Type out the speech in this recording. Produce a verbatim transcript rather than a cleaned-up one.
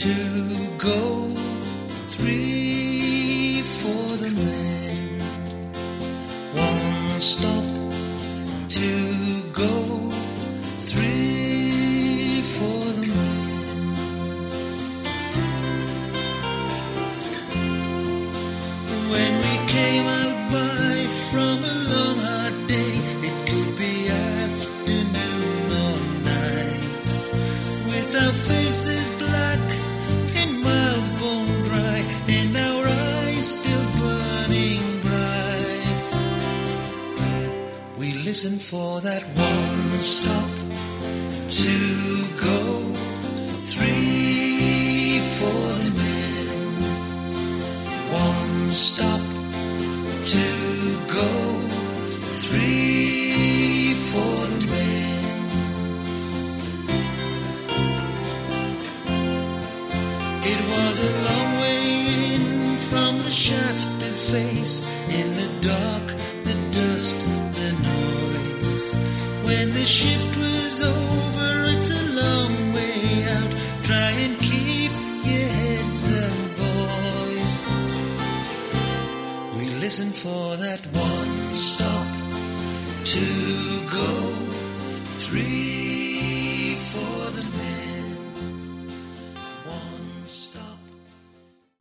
two go, three for the men. One stop, two go, three for the men. When we came out by from a long hard day, it could be afternoon or night, with our faces black and mouths bone dry, and our eyes still burning bright. We listened for that one stop, two go, three for the men. One stop, two go, three for the men. It was a long way in from the shaft to face, in the dark, the dust, the noise. When the shift was over, it's a long way out. Try and keep your heads up, boys. We listen for that one stop, two go, three for the men.